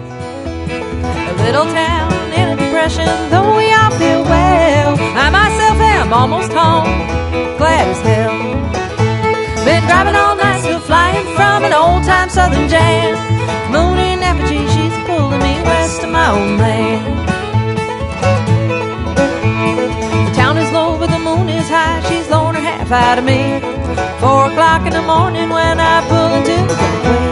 A little town in a depression, though we all feel well. I myself am almost home, glad as hell. Been driving all night, still flying from an old-time southern jam. Moon in effigy, she's pulling me west of my old land. The town is low, but the moon is high. She's lowered her half out of me. 4 o'clock in the morning when I pull into the gateway.